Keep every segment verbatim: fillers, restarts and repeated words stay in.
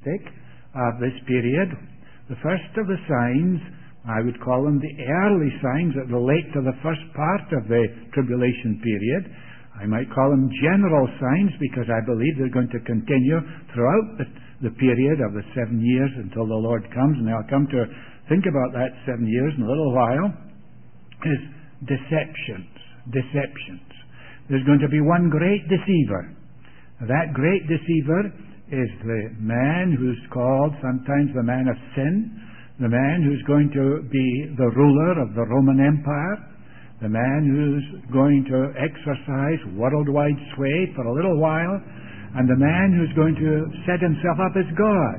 characteristic of this period. The first of the signs, I would call them the early signs that relate to the first part of the tribulation period. I might call them general signs because I believe they're going to continue throughout the, the period of the seven years until the Lord comes. And I'll come to think about that seven years in a little while. Is deceptions. Deceptions. There's going to be one great deceiver. That great deceiver is the man who's called sometimes the man of sin, the man who's going to be the ruler of the Roman Empire, the man who's going to exercise worldwide sway for a little while, and the man who's going to set himself up as God.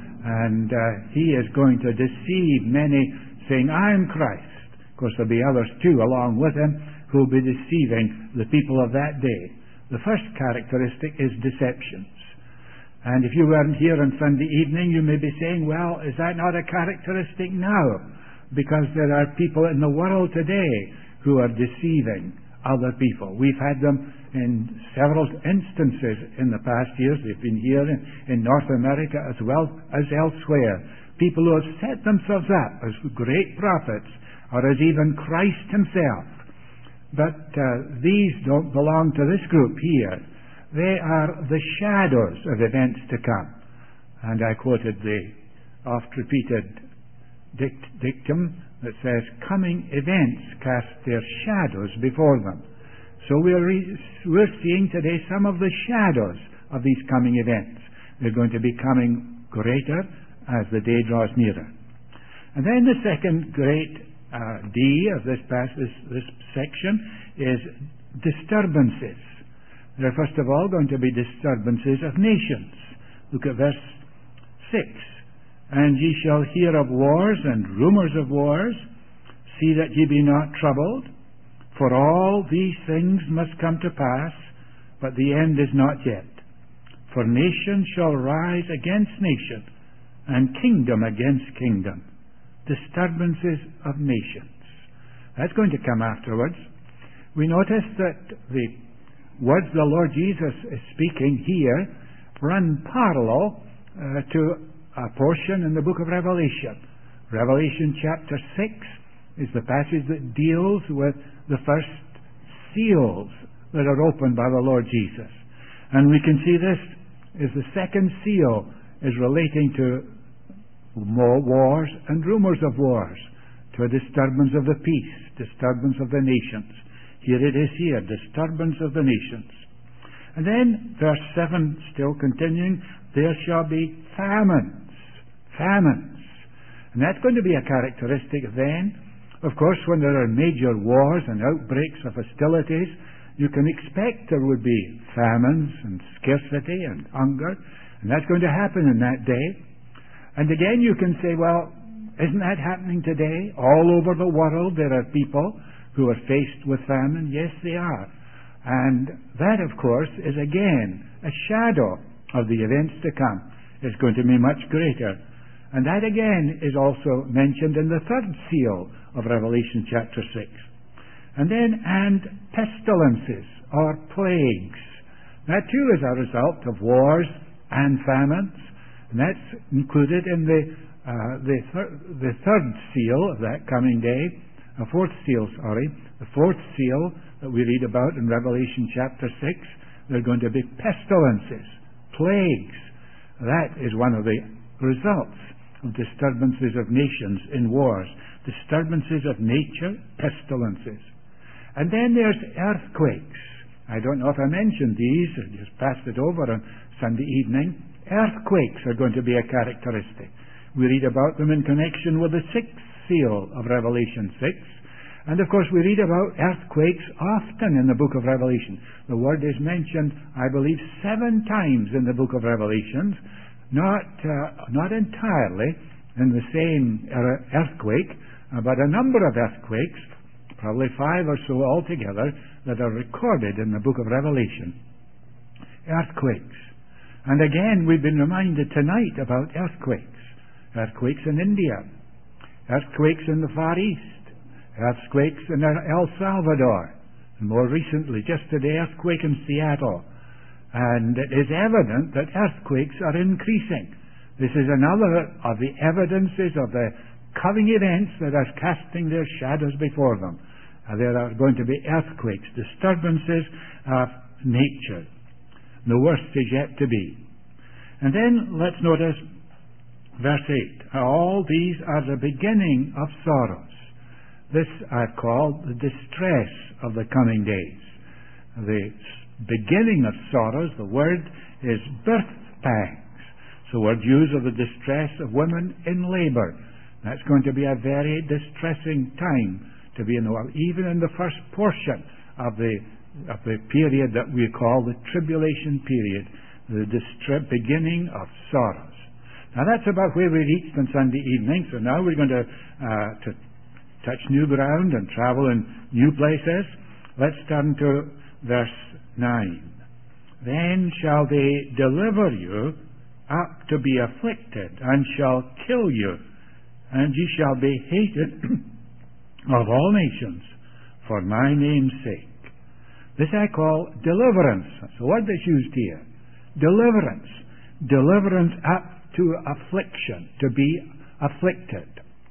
And uh, he is going to deceive many, saying, I am Christ. Of course, there'll be others too along with him who will be deceiving the people of that day. The first characteristic is deceptions. And if you weren't here on Sunday evening, you may be saying, well, is that not a characteristic now? Because there are people in the world today who are deceiving other people. We've had them in several instances in the past years. They've been here in, in North America as well as elsewhere. People who have set themselves up as great prophets or as even Christ himself. But uh, these don't belong to this group here. They are the shadows of events to come. And I quoted the oft-repeated dict- dictum that says, coming events cast their shadows before them. So we're, re- we're seeing today some of the shadows of these coming events. They're going to be coming greater as the day draws nearer. And then the second great uh, D of this, pass- this, this section is disturbances. There are first of all going to be disturbances of nations. Look at verse six. And ye shall hear of wars and rumours of wars. See that ye be not troubled. For all these things must come to pass, but the end is not yet. For nation shall rise against nation, and kingdom against kingdom. Disturbances of nations. That's going to come afterwards. We notice that the words the Lord Jesus is speaking here run parallel uh, to a portion in the book of Revelation. Revelation chapter six is the passage that deals with the first seals that are opened by the Lord Jesus. And we can see this is the second seal is relating to more wars and rumors of wars, to a disturbance of the peace, disturbance of the nations. Here it is here, disturbance of the nations. And then, verse seven, still continuing, there shall be famines. Famines. And that's going to be a characteristic then. Of course, when there are major wars and outbreaks of hostilities, you can expect there would be famines and scarcity and hunger. And that's going to happen in that day. And again, you can say, well, isn't that happening today? All over the world there are people who are faced with famine. Yes, they are. And that, of course, is again a shadow of the events to come. It's going to be much greater. And that again is also mentioned in the third seal of Revelation chapter six. And then, and pestilences or plagues. That too is a result of wars and famines. And that's included in the, uh, the, thir- the third seal of that coming day. A fourth seal, sorry. The fourth seal that we read about in Revelation chapter six. There are going to be pestilences, plagues. That is one of the results of disturbances of nations in wars. Disturbances of nature, pestilences. And then there's earthquakes. I don't know if I mentioned these, or just passed it over on Sunday evening. Earthquakes are going to be a characteristic. We read about them in connection with the sixth seal of Revelation six. And of course we read about earthquakes often in the book of Revelation. The word is mentioned, I believe, seven times in the book of Revelations. Not, uh, not entirely in the same earthquake, uh, but a number of earthquakes, probably five or so altogether, that are recorded in the book of Revelation. Earthquakes. And again, we've been reminded tonight about earthquakes. Earthquakes in India. Earthquakes in the Far East. Earthquakes in El Salvador. And more recently, just today, earthquake in Seattle. And it is evident that earthquakes are increasing. This is another of the evidences of the coming events that are casting their shadows before them. Uh, there are going to be earthquakes, disturbances of nature. The worst is yet to be. And then let's notice verse eight. All these are the beginning of sorrows. This I've called the distress of the coming days. The beginning of sorrows, the word is birth pangs. The word used of the distress of women in labour. That's going to be a very distressing time to be in the world, even in the first portion of the of the period that we call the tribulation period, the distri- beginning of sorrows. Now that's about where we reached on Sunday evening. So now we're going to uh, to touch new ground and travel in new places. Let's turn to verse nine. Then shall they deliver you up to be afflicted, and shall kill you, and ye shall be hated of all nations for my name's sake. This I call deliverance. That's the word that's used here. Deliverance. Deliverance up to affliction, to be afflicted.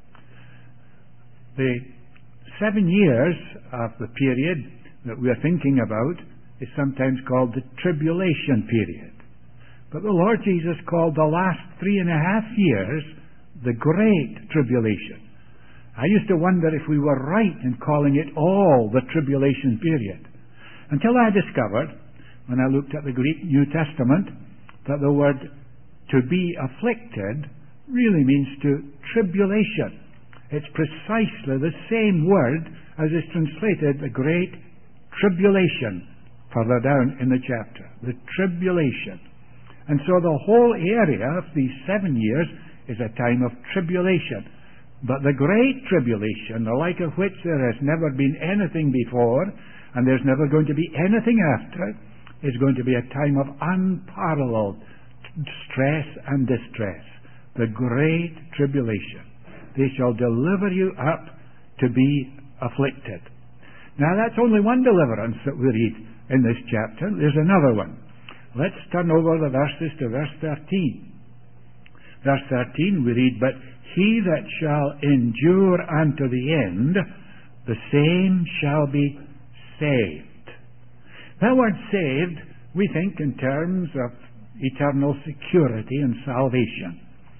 The seven years of the period that we are thinking about is sometimes called the tribulation period. But the Lord Jesus called the last three and a half years the Great Tribulation. I used to wonder if we were right in calling it all the tribulation period, until I discovered, when I looked at the Greek New Testament, that the word to be afflicted really means to tribulation. It's precisely the same word as is translated the Great Tribulation further down in the chapter. The tribulation. And so the whole area of these seven years is a time of tribulation. But the Great Tribulation, the like of which there has never been anything before, and there's never going to be anything after, is going to be a time of unparalleled stress and distress. The Great Tribulation. They shall deliver you up to be afflicted. Now that's only one deliverance that we read in this chapter. There's another one. Let's turn over the verses to verse thirteen. Verse thirteen we read, But he that shall endure unto the end, the same shall be saved. That word saved, we think in terms of eternal security and salvation.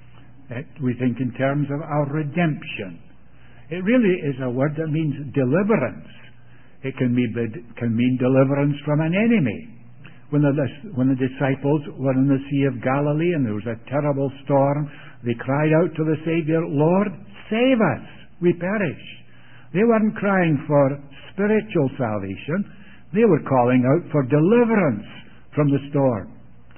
We think in terms of our redemption. It really is a word that means deliverance. It can mean, can mean deliverance from an enemy. When the, when the disciples were in the Sea of Galilee and there was a terrible storm, they cried out to the Savior, Lord, save us, we perish. They weren't crying for spiritual salvation. They were calling out for deliverance from the storm.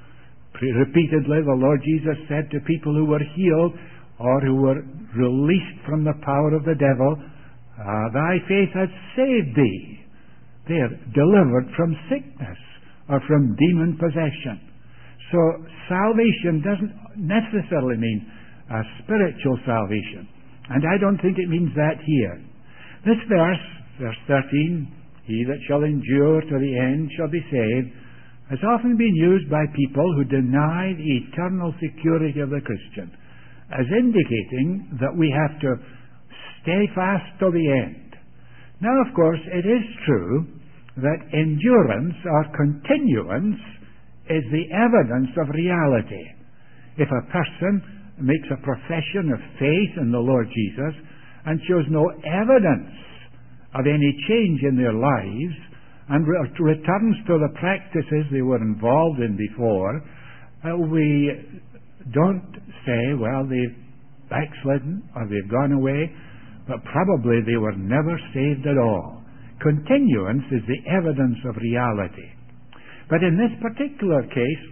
Repeatedly, the Lord Jesus said to people who were healed or who were released from the power of the devil, ah, thy faith has saved thee. They are delivered from sickness or from demon possession. So salvation doesn't necessarily mean a spiritual salvation. And I don't think it means that here. This verse, verse thirteen, he that shall endure to the end shall be saved, has often been used by people who deny the eternal security of the Christian as indicating that we have to stay fast till the end. Now, of course, it is true that endurance or continuance is the evidence of reality. If a person makes a profession of faith in the Lord Jesus and shows no evidence of any change in their lives and re- returns to the practices they were involved in before, uh, we don't say, well, they've backslidden or they've gone away, but probably they were never saved at all. Continuance is the evidence of reality. But in this particular case,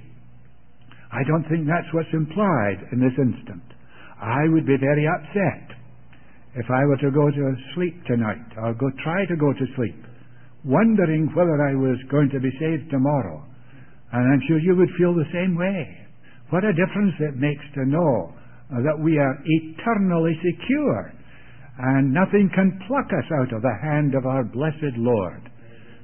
I don't think that's what's implied in this instant. I would be very upset if I were to go to sleep tonight, or go try to go to sleep, wondering whether I was going to be saved tomorrow. And I'm sure you would feel the same way. What a difference it makes to know that we are eternally secure, and nothing can pluck us out of the hand of our blessed Lord.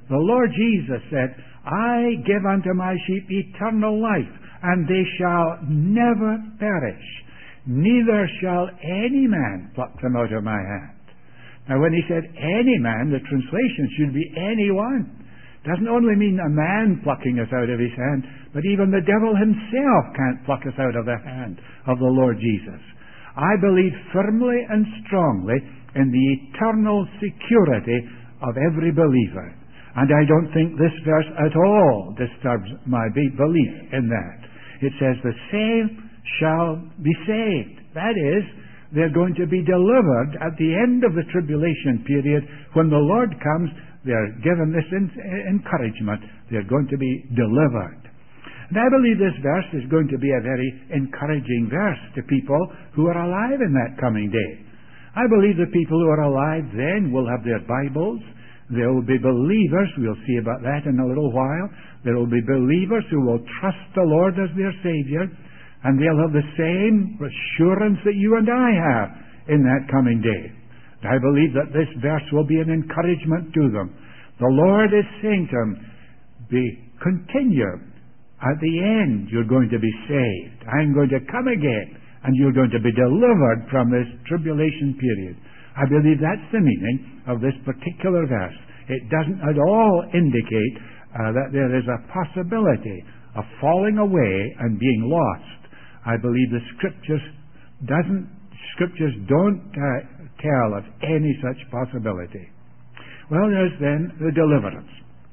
The Lord Jesus said, I give unto my sheep eternal life, and they shall never perish, neither shall any man pluck them out of my hand. Now when he said any man, the translation should be anyone. Doesn't only mean a man plucking us out of his hand, but even the devil himself can't pluck us out of the hand of the Lord Jesus. I believe firmly and strongly in the eternal security of every believer. And I don't think this verse at all disturbs my belief in that. It says, the saved shall be saved. That is, they're going to be delivered at the end of the tribulation period. When the Lord comes, they're given this encouragement. They're going to be delivered. And I believe this verse is going to be a very encouraging verse to people who are alive in that coming day. I believe the people who are alive then will have their Bibles. There will be believers, we'll see about that in a little while. There will be believers who will trust the Lord as their Savior, and they'll have the same assurance that you and I have in that coming day. I believe that this verse will be an encouragement to them. The Lord is saying to them, be continue. At the end, you're going to be saved. I'm going to come again, and you're going to be delivered from this tribulation period. I believe that's the meaning of this particular verse. It doesn't at all indicate uh, that there is a possibility of falling away and being lost. I believe the Scriptures doesn't. Scriptures don't uh, tell of any such possibility. Well, there's then the deliverance.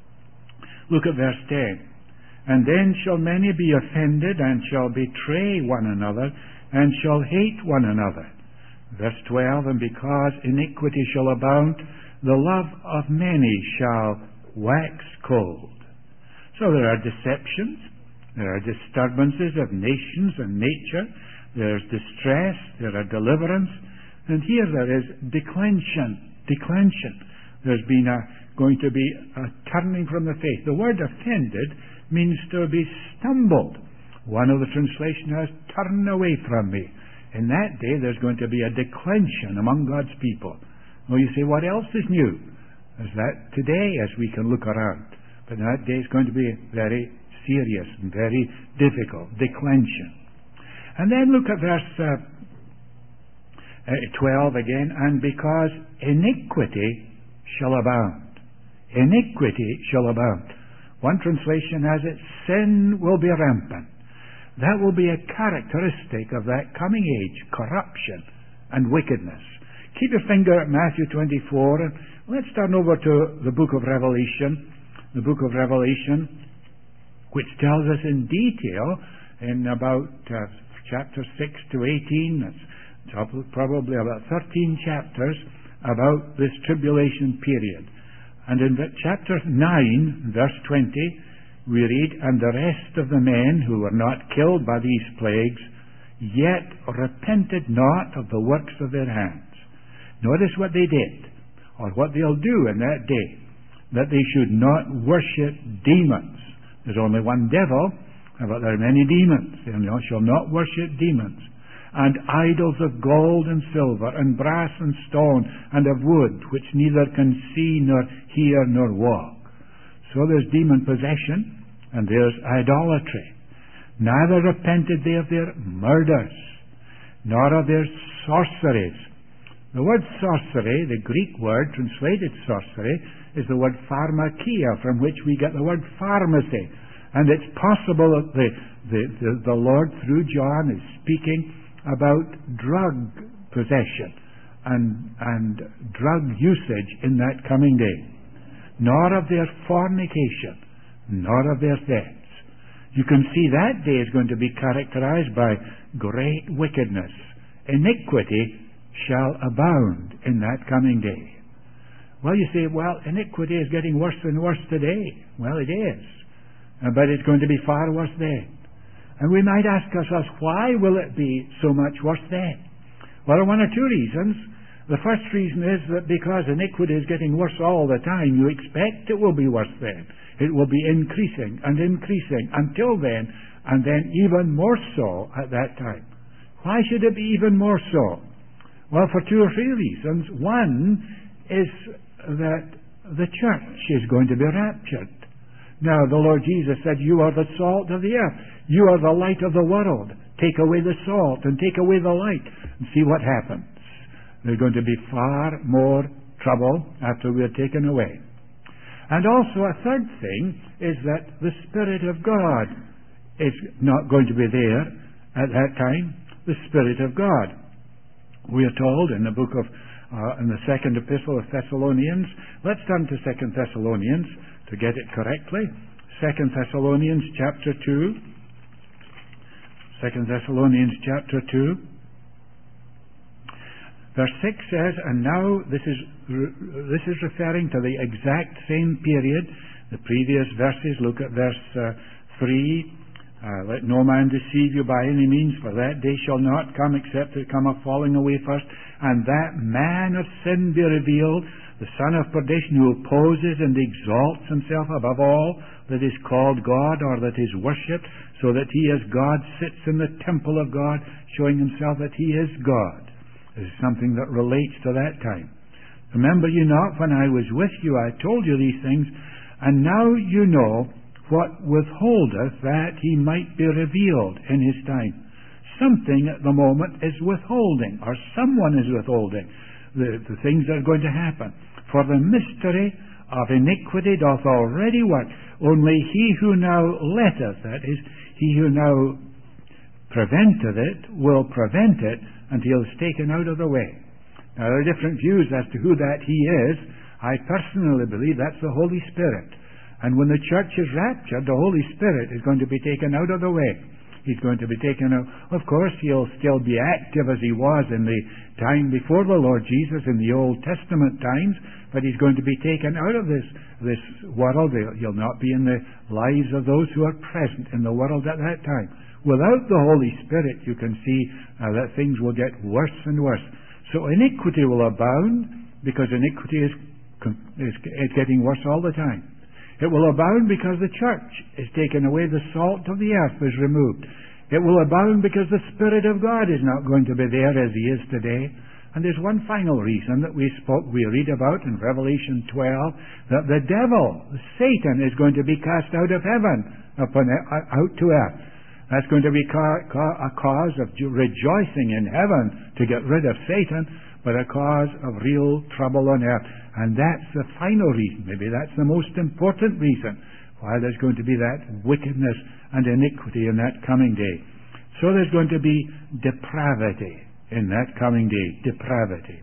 Look at verse ten. And then shall many be offended, and shall betray one another, and shall hate one another. Verse twelve, and because iniquity shall abound, the love of many shall wax cold. So there are deceptions, there are disturbances of nations and nature, there's distress, there are deliverance, and here there is declension, declension. There's been a, going to be a turning from the faith. The word offended means to be stumbled. One of the translations has turned away from me. In that day, there's going to be a declension among God's people. Well, you say, what else is new? Is that today, as we can look around. But that day is going to be very serious and very difficult. Declension. And then look at verse uh, uh, twelve again. And because iniquity shall abound. Iniquity shall abound. One translation has it, sin will be rampant. That will be a characteristic of that coming age, corruption and wickedness. Keep your finger at Matthew twenty-four, and let's turn over to the book of Revelation, the book of Revelation, which tells us in detail in about uh, chapter six to eighteen, that's probably about thirteen chapters, about this tribulation period. And in chapter nine, verse twenty, we read, and the rest of the men who were not killed by these plagues, yet repented not of the works of their hands. Notice what they did, or what they'll do in that day, that they should not worship demons. There's only one devil, but there are many demons. They shall not worship demons. And idols of gold and silver, and brass and stone, and of wood, which neither can see, nor hear, nor walk. So there's demon possession, and there's idolatry. Neither repented they of their murders, nor of their sorceries. The word sorcery, the Greek word translated sorcery, is the word pharmakia, from which we get the word pharmacy. And it's possible that the, the, the, the Lord, through John, is speaking about drug possession and, and drug usage in that coming day. Nor of their fornication, nor of their thefts. You can see that day is going to be characterized by great wickedness. Iniquity shall abound in that coming day. Well, you say, well, iniquity is getting worse and worse today. Well, it is. But it's going to be far worse then. And we might ask ourselves, why will it be so much worse then? Well, there are one or two reasons. The first reason is that because iniquity is getting worse all the time, you expect it will be worse then. It will be increasing and increasing until then, and then even more so at that time. Why should it be even more so? Well, for two or three reasons. One is that the church is going to be raptured. Now, the Lord Jesus said, you are the salt of the earth. You are the light of the world. Take away the salt and take away the light. And see what happens. There's going to be far more trouble after we are taken away. And also a third thing is that the Spirit of God is not going to be there at that time. The Spirit of God. We are told in the book of, uh, in the second epistle of Thessalonians, let's turn to Second Thessalonians to get it correctly. Second Thessalonians chapter two. Second Thessalonians chapter two. Verse six says, and now this is this is referring to the exact same period. The previous verses, look at verse uh, three. Uh, let no man deceive you by any means, for that day shall not come except there come a falling away first, and that man of sin be revealed, the son of perdition, who opposes and exalts himself above all that is called God or that is worshipped, so that he as God sits in the temple of God, showing himself that he is God. This is something that relates to that time. Remember you not, when I was with you, I told you these things, and now you know what withholdeth that he might be revealed in his time. Something at the moment is withholding, or someone is withholding the, the things that are going to happen. For the mystery of iniquity doth already work. Only he who now letteth, that is, he who now preventeth it, will prevent it until it's taken out of the way. Now there are different views as to who that he is. I personally believe that's the Holy Spirit. And when the church is raptured, the Holy Spirit is going to be taken out of the way. He's going to be taken out. Of course, he'll still be active as he was in the time before the Lord Jesus, in the Old Testament times, but he's going to be taken out of this, this world. He'll not be in the lives of those who are present in the world at that time. Without the Holy Spirit, you can see uh, that things will get worse and worse. So iniquity will abound, because iniquity is, is, is getting worse all the time. It will abound because the church is taken away, the salt of the earth is removed. It will abound because the Spirit of God is not going to be there as he is today. And there's one final reason that we spoke, we read about in Revelation twelve, that the devil, Satan, is going to be cast out of heaven, upon, out to earth. That's going to be a cause of rejoicing in heaven to get rid of Satan, but a cause of real trouble on earth. And that's the final reason, maybe that's the most important reason, why there's going to be that wickedness and iniquity in that coming day. So there's going to be depravity in that coming day. Depravity.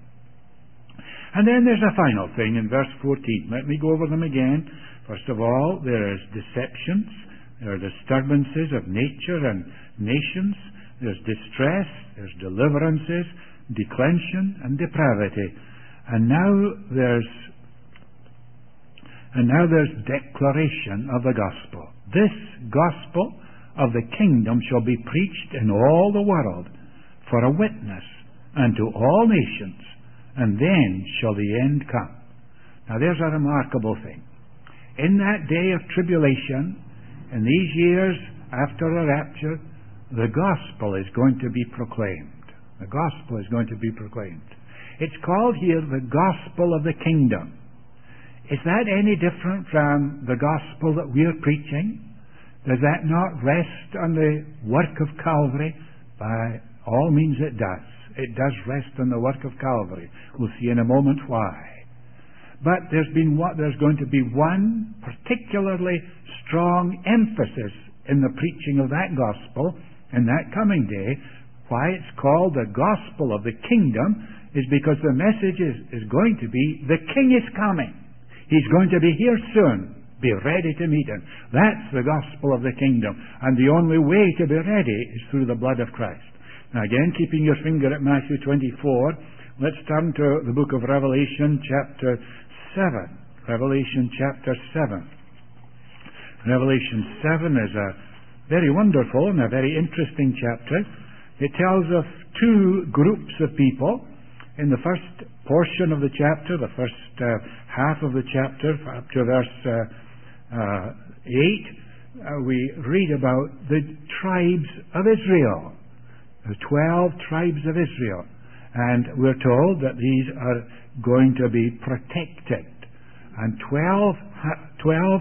And then there's a final thing in verse fourteen. Let me go over them again. First of all, there is deceptions. There are disturbances of nature and nations. There's distress. There's deliverances, declension, and depravity. And now there's and now there's declaration of the gospel. This gospel of the kingdom shall be preached in all the world for a witness unto all nations, and then shall the end come. Now there's a remarkable thing. In that day of tribulation, in these years after the rapture, the gospel is going to be proclaimed. The gospel is going to be proclaimed. It's called here the gospel of the kingdom. Is that any different from the gospel that we're preaching? Does that not rest on the work of Calvary? By all means it does. It does rest on the work of Calvary. We'll see in a moment why. But there's been what there's going to be one particularly strong emphasis in the preaching of that gospel in that coming day. Why it's called the gospel of the kingdom is because the message is, is going to be, the king is coming. He's going to be here soon. Be ready to meet him. That's the gospel of the kingdom. And the only way to be ready is through the blood of Christ. Now again, keeping your finger at Matthew twenty-four, let's turn to the book of Revelation chapter seven. Revelation chapter seven. Revelation seven is a very wonderful and a very interesting chapter. It tells of two groups of people. In the first portion of the chapter, the first uh, half of the chapter, up to verse uh, uh, eight, uh, we read about the tribes of Israel, the twelve tribes of Israel. And we're told that these are going to be protected. and twelve, twelve,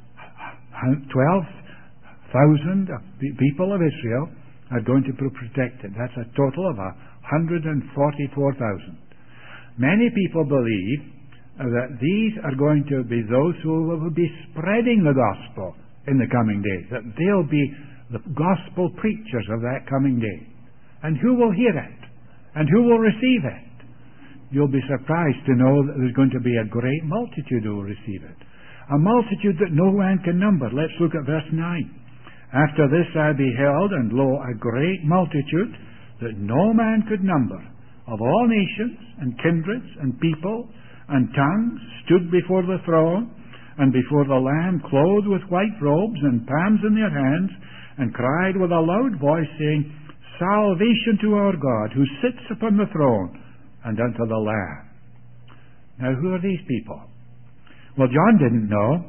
twelve thousand people of Israel are going to be protected. That's a total of one hundred forty-four thousand. Many people believe that these are going to be those who will be spreading the gospel in the coming days, that they'll be the gospel preachers of that coming day. And who will hear it? And who will receive it? You'll be surprised to know that there's going to be a great multitude who will receive it. A multitude that no man can number. Let's look at verse nine. After this I beheld, and lo, a great multitude that no man could number, of all nations and kindreds and people and tongues, stood before the throne and before the Lamb, clothed with white robes and palms in their hands, and cried with a loud voice, saying, Salvation to our God, who sits upon the throne, and unto the Lamb. Now, who are these people? Well, John didn't know.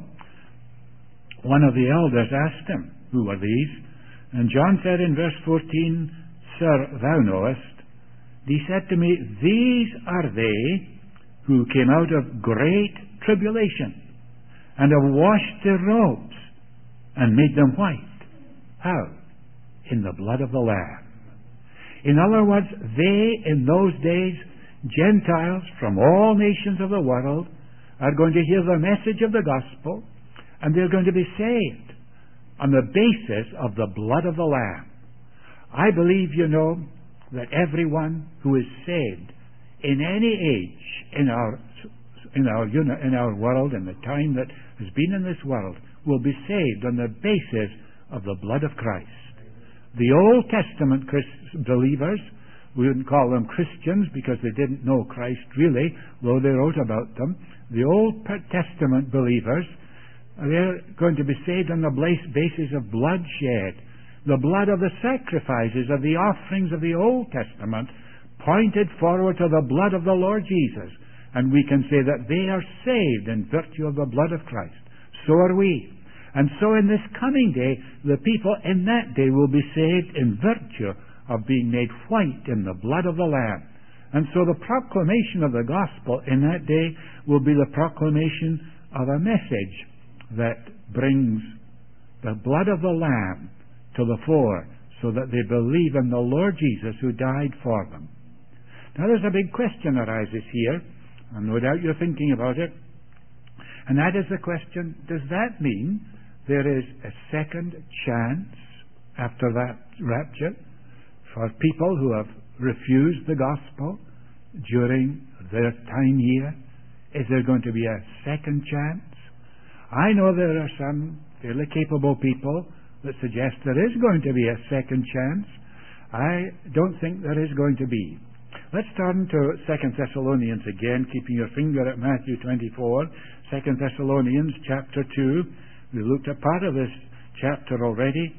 One of the elders asked him, who are these? And John said in verse fourteen, Sir, thou knowest. He said to me, These are they who came out of great tribulation, and have washed their robes, and made them white. How? In the blood of the Lamb. In other words, they, in those days, Gentiles from all nations of the world, are going to hear the message of the gospel, and they're going to be saved on the basis of the blood of the Lamb. I believe, you know, that everyone who is saved in any age in our in our in our world, in the time that has been in this world, will be saved on the basis of the blood of Christ. The Old Testament Christ believers, we wouldn't call them Christians because they didn't know Christ really, though they wrote about them. The Old Testament believers, they're going to be saved on the basis of bloodshed. The blood of the sacrifices of the offerings of the Old Testament pointed forward to the blood of the Lord Jesus. And we can say that they are saved in virtue of the blood of Christ. So are we. And so in this coming day, the people in that day will be saved in virtue of being made white in the blood of the Lamb. And so the proclamation of the gospel in that day will be the proclamation of a message that brings the blood of the Lamb to the fore, so that they believe in the Lord Jesus who died for them. Now there's a big question arises here, and no doubt you're thinking about it, and that is the question, does that mean there is a second chance after that rapture for people who have refused the gospel during their time here? Is there going to be a second chance? I know there are some fairly capable people that suggest there is going to be a second chance. I don't think there is going to be. Let's turn to Second Thessalonians again, keeping your finger at Matthew twenty-four. Second Thessalonians chapter two. We looked at part of this chapter already.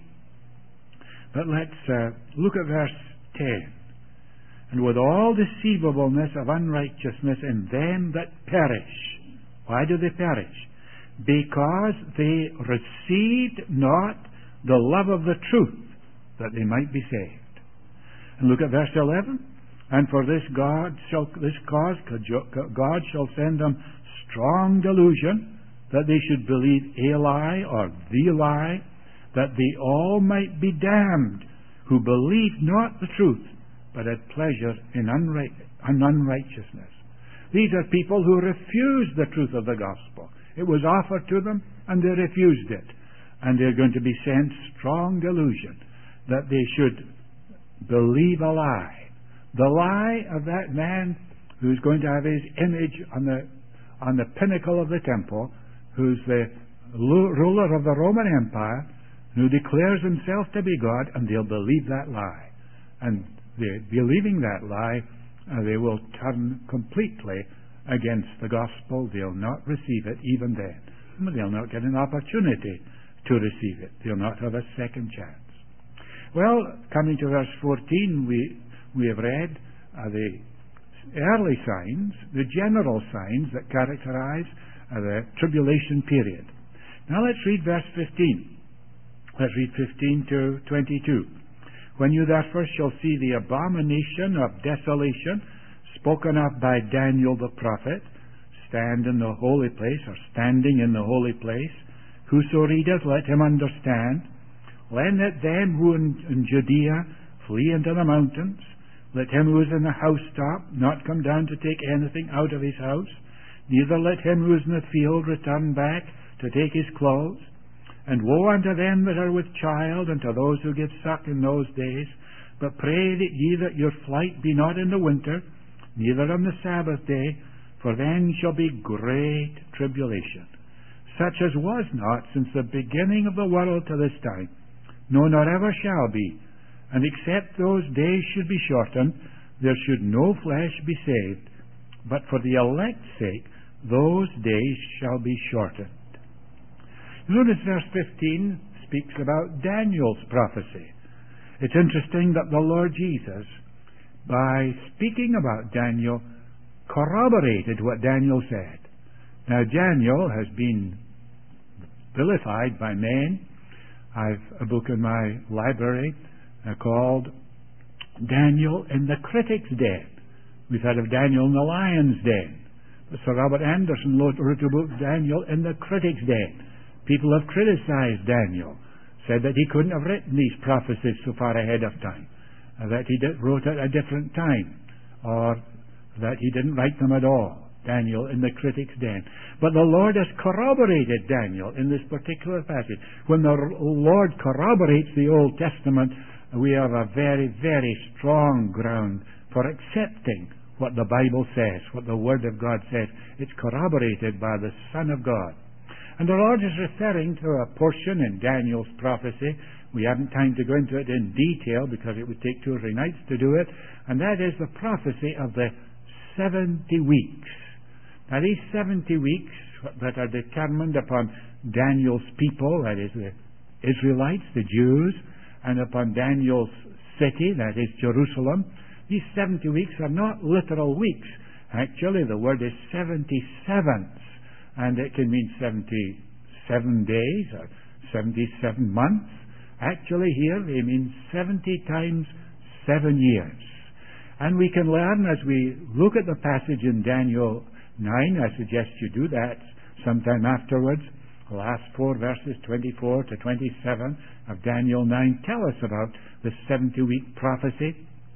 But let's uh, look at verse ten. And with all deceivableness of unrighteousness in them that perish. Why do they perish? Because they received not the love of the truth, that they might be saved. And look at verse eleven. And for this God shall this cause God shall send them strong delusion, that they should believe a lie or the lie, that they all might be damned, who believed not the truth, but had pleasure in unright, unrighteousness. These are people who refused the truth of the gospel. It was offered to them, and they refused it. And they're going to be sent strong delusion, that they should believe a lie. The lie of that man who's going to have his image on the on the pinnacle of the temple, who's the ruler of the Roman Empire, who declares himself to be God, and they'll believe that lie. And they, believing that lie, uh, they will turn completely against the gospel. They'll not receive it even then. They'll not get an opportunity to receive it. They'll not have a second chance. Well, coming to verse fourteen, we we have read uh, the early signs, the general signs that characterize uh, the tribulation period. Now let's read verse fifteen. Let's read fifteen to twenty-two. When you therefore shall see the abomination of desolation spoken of by Daniel the prophet stand in the holy place, or standing in the holy place. Whoso readeth, let him understand. Let them who in, in Judea flee into the mountains. Let him who is in the housetop not come down to take anything out of his house. Neither let him who is in the field return back to take his clothes. And woe unto them that are with child, and to those who give suck in those days. But pray that ye that your flight be not in the winter, neither on the Sabbath day, for then shall be great tribulation, such as was not since the beginning of the world to this time, no, nor ever shall be. And except those days should be shortened, there should no flesh be saved. But for the elect's sake, those days shall be shortened. Notice verse fifteen speaks about Daniel's prophecy. It's interesting that the Lord Jesus, by speaking about Daniel, corroborated what Daniel said. Now, Daniel has been vilified by men. I've a book in my library uh, called Daniel in the Critic's Den. We've heard of Daniel in the Lion's Den. But Sir Robert Anderson wrote a book, Daniel in the Critic's Den. People have criticized Daniel, said that he couldn't have written these prophecies so far ahead of time, uh, that he did, wrote at a different time, or that he didn't write them at all. Daniel in the Critic's Den. But the Lord has corroborated Daniel in this particular passage. When the Lord corroborates the Old Testament, we have a very, very strong ground for accepting what the Bible says, what the Word of God says. It's corroborated by the Son of God. And the Lord is referring to a portion in Daniel's prophecy. We haven't time to go into it in detail because it would take two or three nights to do it. And that is the prophecy of the seventy weeks. Now, these seventy weeks that are determined upon Daniel's people, that is the Israelites, the Jews, and upon Daniel's city, that is Jerusalem, these seventy weeks are not literal weeks. Actually, the word is seventy-sevenths, and it can mean seventy-seven days or seventy-seven months. Actually, here they mean seventy times seven years. And we can learn as we look at the passage in Daniel nine, I suggest you do that sometime afterwards. The last four verses, twenty-four to twenty-seven of Daniel nine, tell us about the seventy-week prophecy.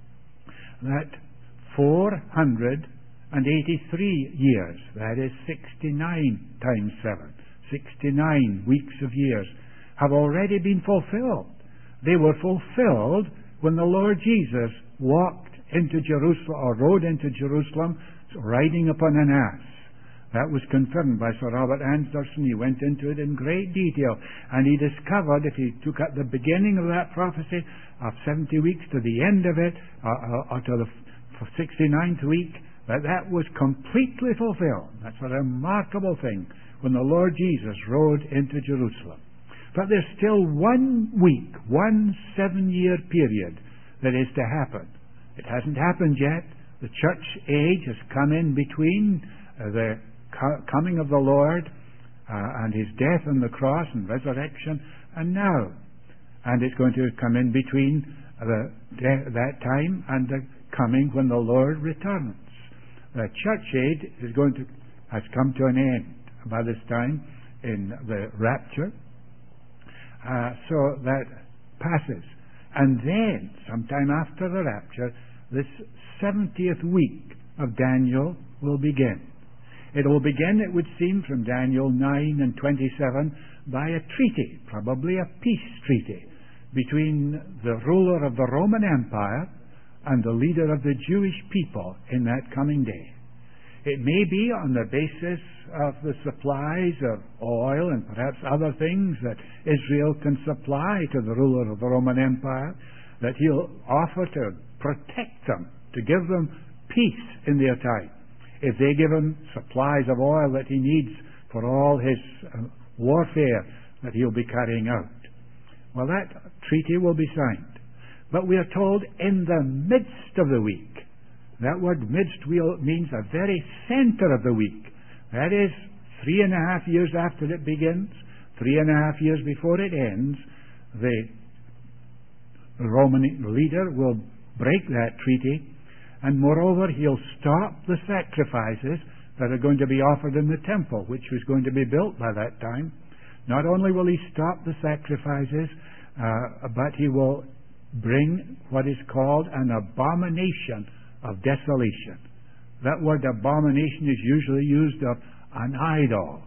That four hundred eighty-three years, that is sixty-nine times seven, sixty-nine weeks of years, have already been fulfilled. They were fulfilled when the Lord Jesus walked into Jerusalem, or rode into Jerusalem, riding upon an ass. That was confirmed by Sir Robert Anderson. He went into it in great detail, and he discovered, if he took at the beginning of that prophecy of seventy weeks to the end of it, or, or to the sixty-ninth week, that that was completely fulfilled. That's a remarkable thing when the Lord Jesus rode into Jerusalem. But there's still one week, one seven-year period that is to happen. It hasn't happened yet. The church age has come in between uh, the co- coming of the Lord uh, and his death on the cross and resurrection, and now. And it's going to come in between the, de- that time and the coming when the Lord returns. The church age is going to has come to an end by this time in the rapture. Uh, so that passes. And then, sometime after the rapture, this seventieth week of Daniel will begin. It will begin, it would seem, from Daniel nine and twenty-seven by a treaty, probably a peace treaty, between the ruler of the Roman Empire and the leader of the Jewish people in that coming day. It may be on the basis of the supplies of oil and perhaps other things that Israel can supply to the ruler of the Roman Empire, that he'll offer to protect them, to give them peace in their time. If they give him supplies of oil that he needs for all his uh, warfare that he'll be carrying out. Well, that treaty will be signed. But we are told in the midst of the week. That word midst means the very center of the week. That is, three and a half years after it begins, three and a half years before it ends, the Roman leader will break that treaty, and moreover, he'll stop the sacrifices that are going to be offered in the temple, which was going to be built by that time. Not only will he stop the sacrifices, uh, but he will bring what is called an abomination of desolation. That word abomination is usually used of an idol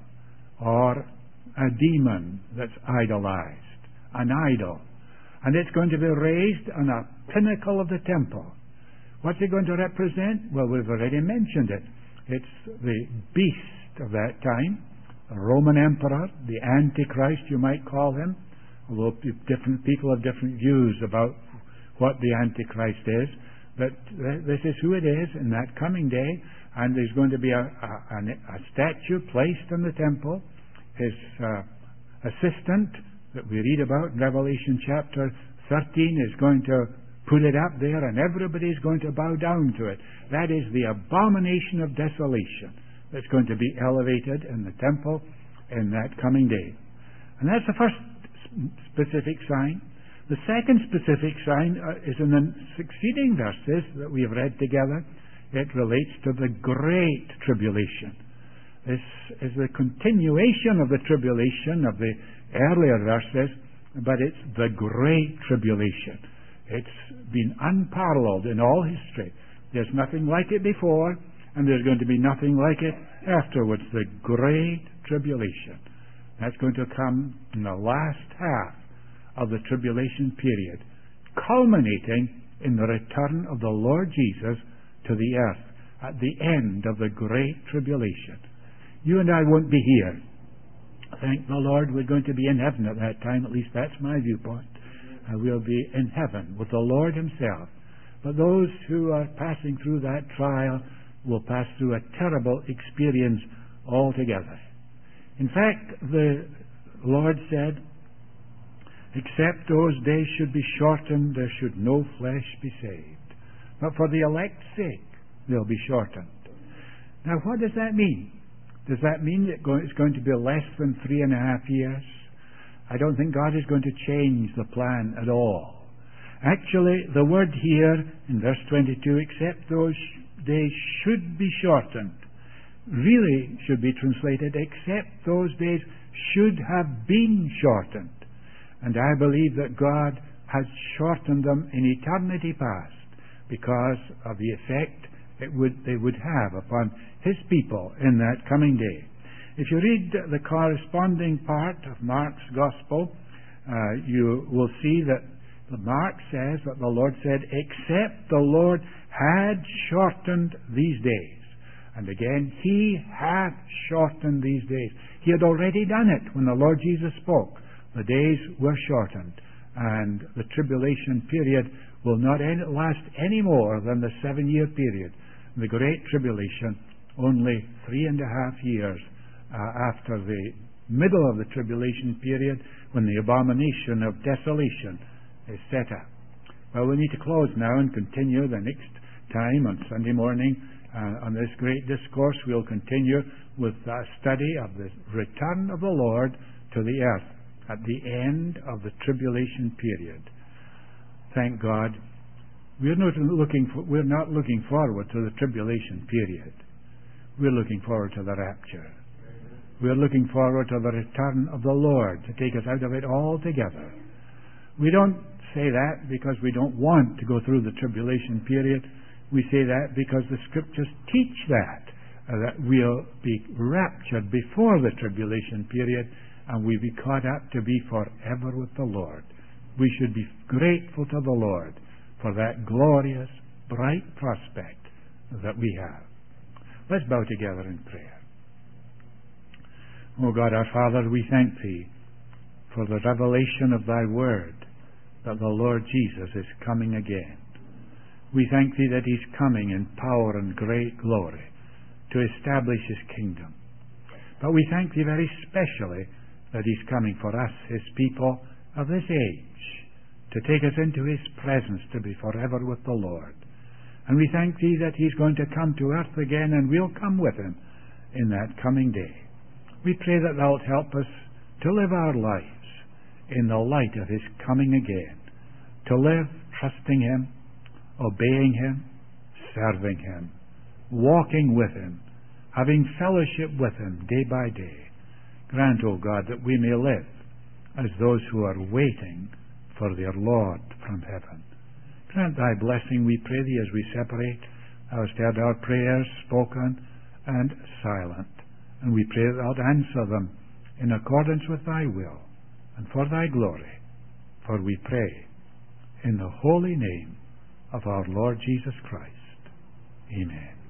or a demon that's idolized, an idol. And it's going to be raised on a pinnacle of the temple. What's it going to represent? Well, we've already mentioned it. It's the beast of that time, a Roman emperor, the Antichrist, you might call him, although different people have different views about what the Antichrist is. But this is who it is in that coming day, and there's going to be a, a, a statue placed in the temple. His uh, assistant that we read about in Revelation chapter thirteen is going to put it up there, and everybody's going to bow down to it. That is the abomination of desolation that's going to be elevated in the temple in that coming day. And that's the first specific sign. The second specific sign uh, is in the succeeding verses that we have read together. It relates to the great tribulation. This is the continuation of the tribulation of the earlier verses, but it's the great tribulation. It's been unparalleled in all history. There's nothing like it before, and there's going to be nothing like it afterwards. The great tribulation. That's going to come in the last half of the tribulation period, culminating in the return of the Lord Jesus to the earth at the end of the great tribulation. You and I won't be here. Thank the Lord, we're going to be in heaven at that time. At least that's my viewpoint. Uh, we'll be in heaven with the Lord himself. But those who are passing through that trial will pass through a terrible experience altogether. In fact, the Lord said, except those days should be shortened, there should no flesh be saved. But for the elect's sake, they'll be shortened. Now, what does that mean? Does that mean that it's going to be less than three and a half years? I don't think God is going to change the plan at all. Actually, the word here in verse twenty-two, except those days should be shortened, really should be translated, except those days should have been shortened. And I believe that God has shortened them in eternity past because of the effect it would, they would have upon his people in that coming day. If you read the corresponding part of Mark's Gospel, uh, you will see that Mark says that the Lord said, except the Lord had shortened these days. And again, he hath shortened these days. He had already done it when the Lord Jesus spoke. The days were shortened, and the tribulation period will not end, last any more than the seven-year period. The Great Tribulation, only three and a half years uh, after the middle of the tribulation period, when the abomination of desolation is set up. Well, we need to close now and continue the next time on Sunday morning. Uh, on this great discourse, we'll continue with a study of the return of the Lord to the earth at the end of the tribulation period. Thank God. We're not looking for, we're not looking forward to the tribulation period. We're looking forward to the rapture. We're looking forward to the return of the Lord to take us out of it altogether. We don't say that because we don't want to go through the tribulation period. We say that because the Scriptures teach that, uh, that we'll be raptured before the tribulation period, and we'll be caught up to be forever with the Lord. We should be grateful to the Lord for that glorious, bright prospect that we have. Let's bow together in prayer. O God, our Father, we thank Thee for the revelation of Thy Word, that the Lord Jesus is coming again. We thank Thee that He's coming in power and great glory to establish His kingdom. But we thank Thee very specially that He's coming for us, His people of this age, to take us into His presence to be forever with the Lord. And we thank Thee that He's going to come to earth again, and we'll come with Him in that coming day. We pray that Thou'lt help us to live our lives in the light of His coming again, to live trusting Him, obeying Him, serving Him, walking with Him having fellowship with him day by day. Grant, O God, that we may live as those who are waiting for their Lord from heaven. Grant thy blessing, we pray thee, as we separate. Thou hast heard our prayers, spoken and silent, and we pray that thou wilt answer them in accordance with thy will and for thy glory. For we pray in the holy name of our Lord Jesus Christ. Amen.